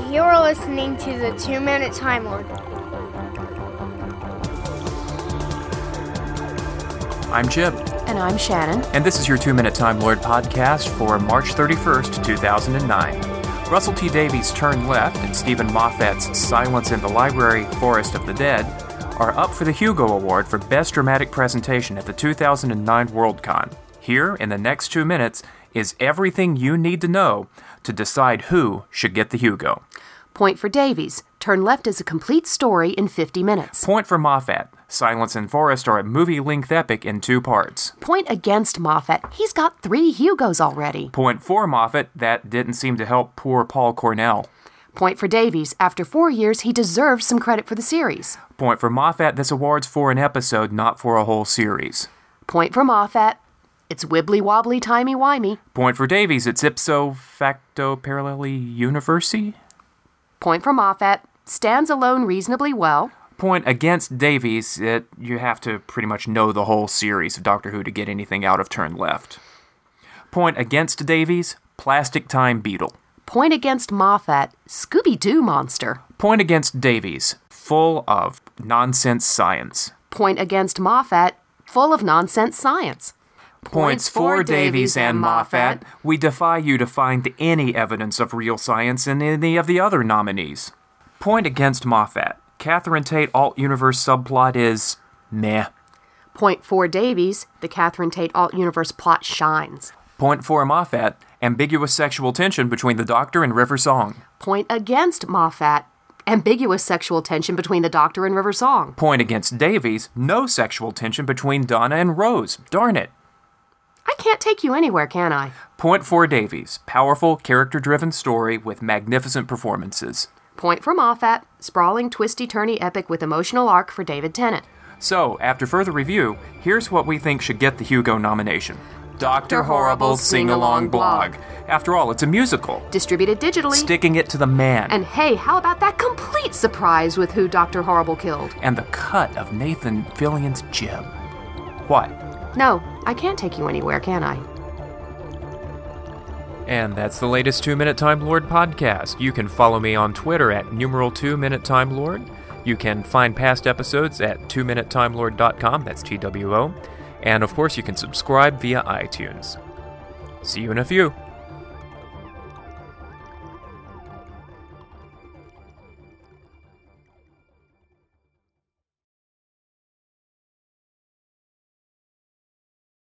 You're listening to the 2 Minute Time Lord. I'm Jim. And I'm Shannon. And this is your 2 Minute Time Lord podcast for March 31st, 2009. Russell T. Davies' Turn Left and Stephen Moffat's Silence in the Library, Forest of the Dead are up for the Hugo Award for Best Dramatic Presentation at the 2009 Worldcon. Here, in the next 2 minutes, is everything you need to know to decide who should get the Hugo. Point for Davies. Turn Left is a complete story in 50 minutes. Point for Moffat. Silence and Forest are a movie-length epic in 2 parts. Point against Moffat. He's got 3 Hugos already. Point for Moffat. That didn't seem to help poor Paul Cornell. Point for Davies. After 4 years, he deserves some credit for the series. Point for Moffat. This award's for an episode, not for a whole series. Point for Moffat. It's wibbly-wobbly, timey-wimey. Point for Davies. It's ipso facto paralleli universi. Point for Moffat. Stands alone reasonably well. Point against Davies. You have to pretty much know the whole series of Doctor Who to get anything out of Turn Left. Point against Davies. Plastic Time Beetle. Point against Moffat. Scooby-Doo monster. Point against Davies. Full of nonsense science. Point against Moffat. Full of nonsense science. Points for Davies and Moffat. We defy you to find any evidence of real science in any of the other nominees. Point against Moffat. Catherine Tate alt-universe subplot is meh. Point for Davies. The Catherine Tate alt-universe plot shines. Point for Moffat. Ambiguous sexual tension between the Doctor and River Song. Point against Moffat. Ambiguous sexual tension between the Doctor and River Song. Point against Davies. No sexual tension between Donna and Rose. Darn it. I can't take you anywhere, can I? Point for Davies. Powerful, character-driven story with magnificent performances. Point for Moffat. Sprawling, twisty-turny epic with emotional arc for David Tennant. So, after further review, here's what we think should get the Hugo nomination. Dr. Horrible's Sing-Along Blog. After all, it's a musical. Distributed digitally. Sticking it to the man. And hey, how about that complete surprise with who Dr. Horrible killed? And the cut of Nathan Fillion's Jim. What? No, I can't take you anywhere, can I? And that's the latest 2 Minute Time Lord podcast. You can follow me on Twitter at @2 Minute Time Lord. You can find past episodes at 2minutetimelord.com, that's TWO. And of course, you can subscribe via iTunes. See you in a few.